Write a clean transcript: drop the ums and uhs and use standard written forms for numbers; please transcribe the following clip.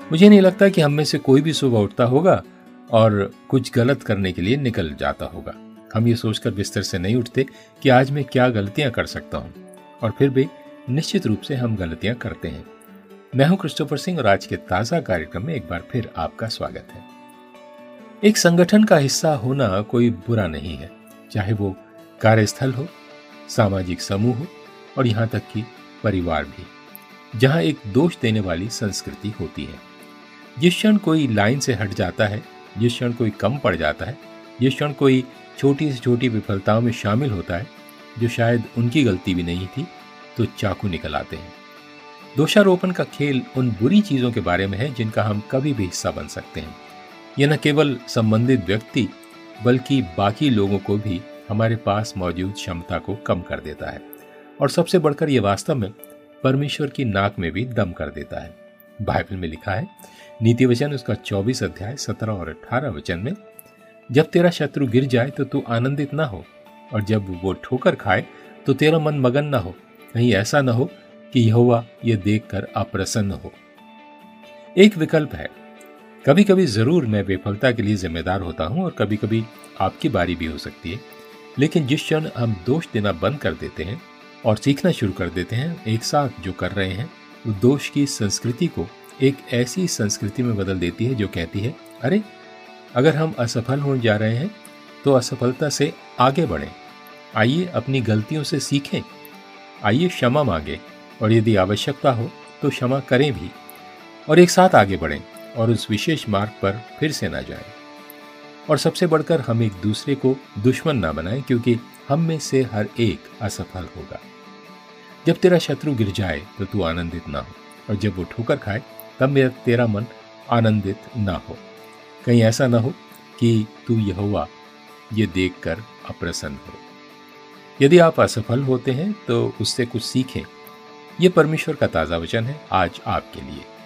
मुझे नहीं लगता कि हम में से कोई भी सुबह उठता होगा और कुछ गलत करने के लिए निकल जाता होगा। हम ये सोचकर बिस्तर से नहीं उठते कि आज मैं क्या गलतियां कर सकता हूं, और फिर भी निश्चित रूप से हम गलतियां करते हैं। मैं हूं क्रिस्टोफर सिंह और आज के ताजा कार्यक्रम में एक बार फिर आपका स्वागत है। एक संगठन का हिस्सा होना कोई बुरा नहीं है, चाहे वो कार्यस्थल हो, सामाजिक समूह हो और यहां तक कि परिवार भी, जहां एक दोष देने वाली संस्कृति होती है। जिस क्षण कोई लाइन से हट जाता है, जिस क्षण कोई कम पड़ जाता है, जिस क्षण कोई छोटी से छोटी विफलताओं में शामिल होता है जो शायद उनकी गलती भी नहीं थी, तो चाकू निकल आते हैं। दोषारोपण का खेल उन बुरी चीजों के बारे में है जिनका हम कभी भी हिस्सा बन सकते हैं। यह न केवल संबंधित व्यक्ति बल्कि बाकी लोगों को भी हमारे पास मौजूद क्षमता को कम कर देता है, और सबसे बढ़कर यह वास्तव में परमेश्वर की नाक में भी दम कर देता है। बाइबल में लिखा है, नीति वचन उसका 24 अध्याय 17 और 18 वचन में, जब तेरा शत्रु गिर जाए तो तू आनंदित ना हो, और जब वो ठोकर खाए तो तेरा मन मगन ना हो, कहीं ऐसा ना हो कि यहोवा ये देखकर अप्रसन्न हो। एक विकल्प है, कभी कभी जरूर मैं विफलता के लिए जिम्मेदार होता हूं और कभी कभी आपकी बारी भी हो सकती है, लेकिन जिस क्षण हम दोष देना बंद कर देते हैं और सीखना शुरू कर देते हैं एक साथ जो कर रहे हैं, वो दोष की संस्कृति को एक ऐसी संस्कृति में बदल देती है जो कहती है, अरे अगर हम असफल होने जा रहे हैं तो असफलता से आगे बढ़ें, आइए अपनी गलतियों से सीखें, आइए क्षमा मांगे, और यदि आवश्यकता हो तो क्षमा करें भी, और एक साथ आगे बढ़ें और उस विशेष मार्ग पर फिर से ना जाएं। और सबसे बढ़कर हम एक दूसरे को दुश्मन ना बनाएं, क्योंकि हम में से हर एक असफल होगा। जब तेरा शत्रु गिर जाए तो तू आनंदित ना हो, और जब वो ठोकर खाए तब तेरा मन आनंदित ना हो, कहीं ऐसा ना हो कि तू यहोवा ये देखकर अप्रसन्न हो। यदि आप असफल होते हैं तो उससे कुछ सीखें। ये परमेश्वर का ताजा वचन है आज आपके लिए।